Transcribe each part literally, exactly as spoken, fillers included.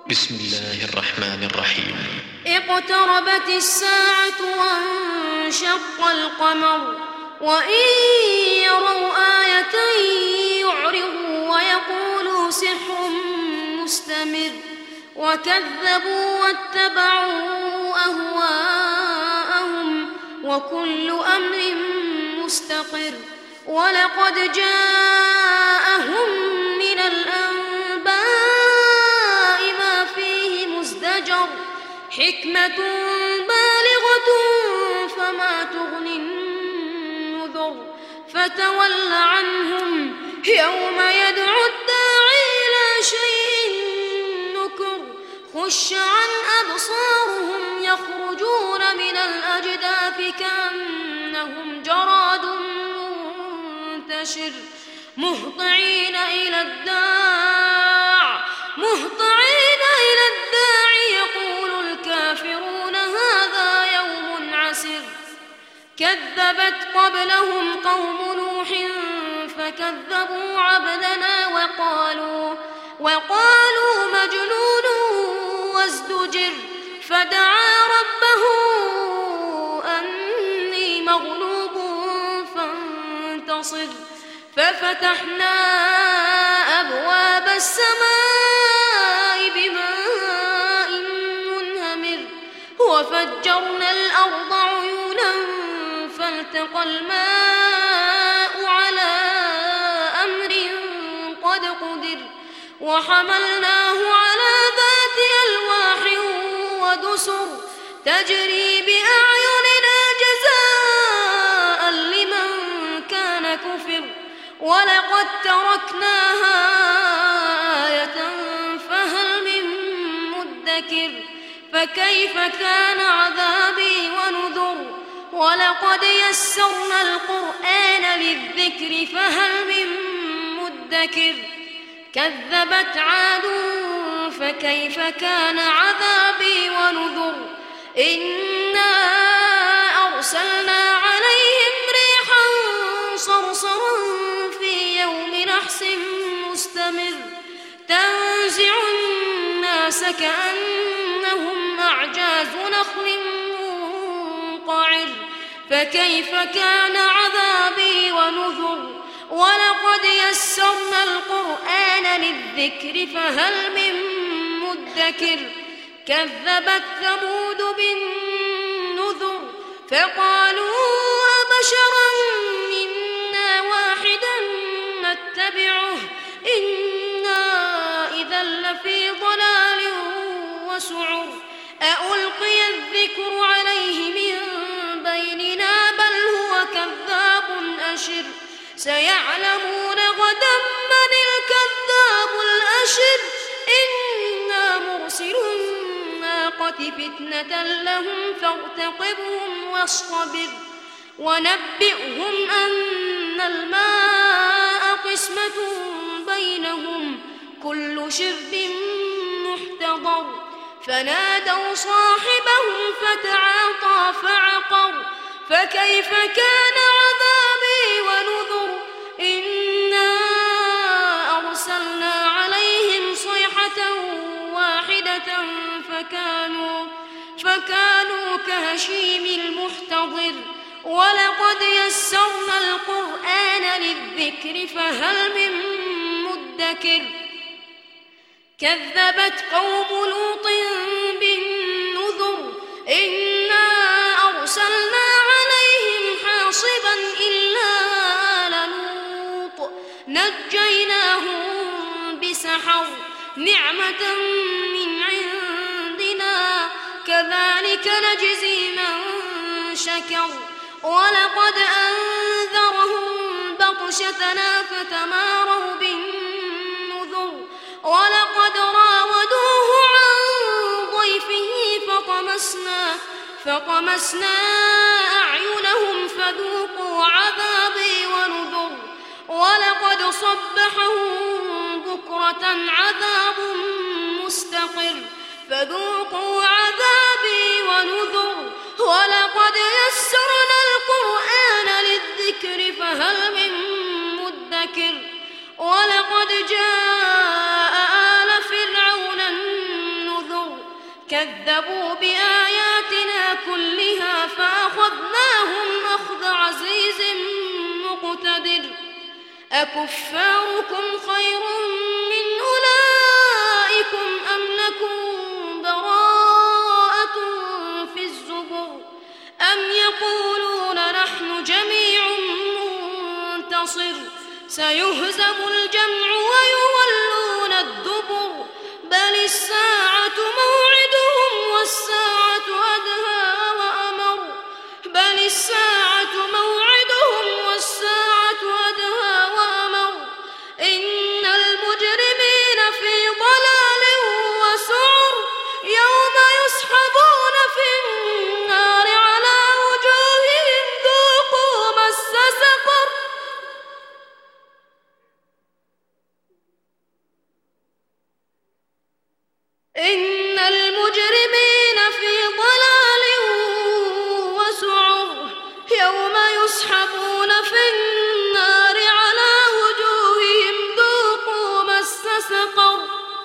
بسم الله الرحمن الرحيم. اقتربت الساعة وانشق القمر وإن يروا آية يعرضوا ويقولوا سحر مستمر وكذبوا واتبعوا أهواءهم وكل أمر مستقر ولقد جاءهم من الأنباء ما فيه مزدجر حكمة بالغة فما تغني النذر فتول عنهم يوم يدعو الداعي إلى شيء نكر خش عن أبصارهم يخرجون من الأجداث كأنهم جراد منتشر مهطعين إلى الداع مهطعين إلى الداع يقول الكافرون هذا يوم عسر كذبت قبلهم قوم نوح فكذبوا عبدنا وقالوا وقالوا مجنون وازدجر فدعا ربه أني مغلوب فانتصر ففتحنا أبواب السماء بماء منهمر وفجرنا الأرض عيونا فالتقى الماء على أمر قد قدر وحملناه على ذات ألواح ودسر تجري بأعيننا جزاء لمن كان كفر ولقد تركناها آية فهل من مدكر فكيف كان عذابي ونذر ولقد يسرنا القرآن للذكر فهل من مدكر كذبت عاد فكيف كان عذابي ونذر إنا أرسلنا عليهم ريحا صرصرا في يوم نحس مستمر تنزع الناس كأنهم أعجاز نخل منقعر فكيف كان عذابي ونذر ولقد يسرنا القرآن للذكر فهل من مدكر كذبت ثمود بالنذر فقالوا أبشرا منا واحدا نتبعه إنا إذا لفي ضلال وسعر أألقي الذكر عليه من بيننا بل هو كذاب أشر سيعلمون غدا من الكذاب الأشر إنا مرسل الناقة فتنة لهم فارتقبهم واصطبر ونبئهم أن الماء قسمة بينهم كل شرب محتضر فنادوا صاحبهم فتعاطى فعقر فكيف كان عذابي ونذر إنا أرسلنا عليهم صيحة واحدة فكانوا فكانوا كهشيم المحتضر ولقد يسرنا القرآن للذكر فهل من مدكر كذبت قوم لوط بالنذر إنا أرسلنا عليهم حاصبا إلا آل لوط نجيناهم بسحر نعمة من عندنا كذلك نجزي من شكر ولقد أنذرهم بطشتنا فتماروا بالنذر ولقد راودوه عن ضيفه فطمسنا فطمسنا أعينهم فذوقوا عذابي ونذر ولقد صبحهم بكرة عذاب مستقر فذوقوا عذابي ونذر ولقد يسرنا القرآن للذكر فهل من مدكر ولقد جاء آل فرعون كذبوا بآياتنا كلها فأخذناهم أخذ عزيز مقتدر أكفاركم خير من أولئكم أم لكم براءة في الزبر أم يقولون نحن جميع منتصر سيهزم الجمع ويولون الدبر بل الساعة موعدهم والساعة أدهى وأمر بل الساعة موعدهم والساعة أدهى وأمر إن المجرمين في ضلال وسعر يوم يسحبون في النار على وجوههم ذوقوا مس سقر إن المجرمين في ضلال وسعر يوم يسحبون في النار على وجوههم ذوقوا مس سقر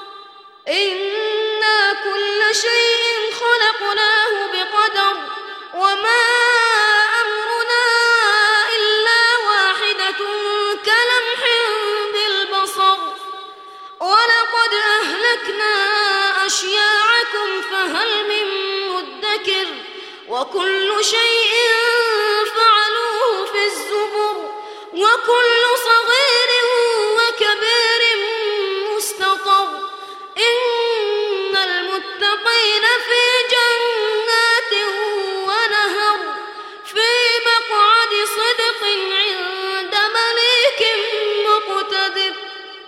إنا كل شيء خلقناه بقدر وما أمرنا إلا واحدة كلمح بالبصر ولقد أهلكنا أشياعكم فهل من مدكر وكل شيء فعلوه في الزبر وكل صغير